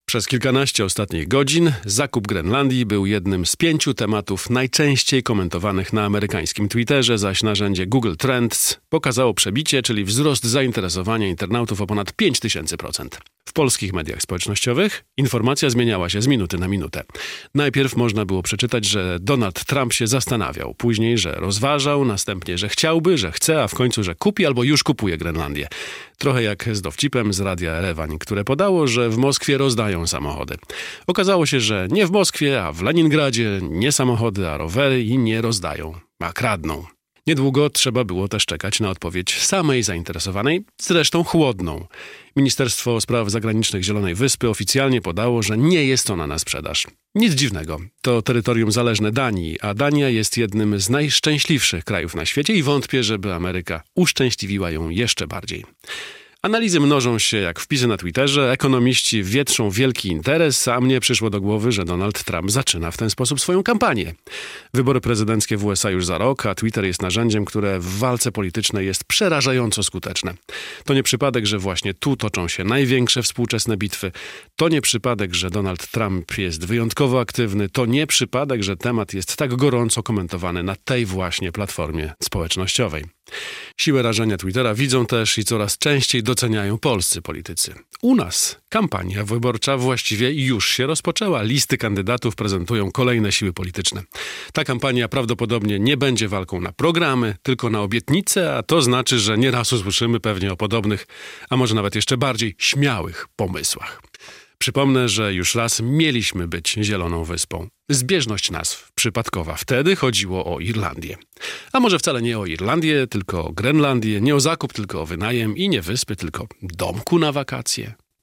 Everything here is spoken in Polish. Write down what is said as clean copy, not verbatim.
Przez kilkanaście ostatnich godzin zakup Grenlandii był jednym z 5 tematów najczęściej komentowanych na amerykańskim Twitterze, zaś narzędzie Google Trends pokazało przebicie, czyli wzrost zainteresowania internautów o ponad 5000%. W polskich mediach społecznościowych informacja zmieniała się z minuty na minutę. Najpierw można było przeczytać, że Donald Trump się zastanawiał, później, że rozważał, następnie, że chciałby, że chce, a w końcu, że kupi albo już kupuje Grenlandię. Trochę jak z dowcipem z Radia Erewań, które podało, że w Moskwie rozdają samochody. Okazało się, że nie w Moskwie, a w Leningradzie nie samochody, a rowery i nie rozdają, a kradną. Niedługo trzeba było też czekać na odpowiedź samej zainteresowanej, zresztą chłodną. Ministerstwo Spraw Zagranicznych Zielonej Wyspy oficjalnie podało, że nie jest ona na sprzedaż. Nic dziwnego. To terytorium zależne Danii, a Dania jest jednym z najszczęśliwszych krajów na świecie i wątpię, żeby Ameryka uszczęśliwiła ją jeszcze bardziej. Analizy mnożą się jak wpisy na Twitterze, ekonomiści wietrzą wielki interes, a mnie przyszło do głowy, że Donald Trump zaczyna w ten sposób swoją kampanię. Wybory prezydenckie w USA już za rok, a Twitter jest narzędziem, które w walce politycznej jest przerażająco skuteczne. To nie przypadek, że właśnie tu toczą się największe współczesne bitwy. To nie przypadek, że Donald Trump jest wyjątkowo aktywny. To nie przypadek, że temat jest tak gorąco komentowany na tej właśnie platformie społecznościowej. Siłę rażenia Twittera widzą też i coraz częściej doceniają polscy politycy. U nas kampania wyborcza właściwie już się rozpoczęła. Listy kandydatów prezentują kolejne siły polityczne. Ta kampania prawdopodobnie nie będzie walką na programy, tylko na obietnice, a to znaczy, że nieraz usłyszymy pewnie o podobnych, a może nawet jeszcze bardziej śmiałych pomysłach. Przypomnę, że już raz mieliśmy być Zieloną Wyspą. Zbieżność nazw przypadkowa. Wtedy chodziło o Irlandię. A może wcale nie o Irlandię, tylko o Grenlandię, nie o zakup, tylko o wynajem i nie wyspy, tylko domku na wakacje.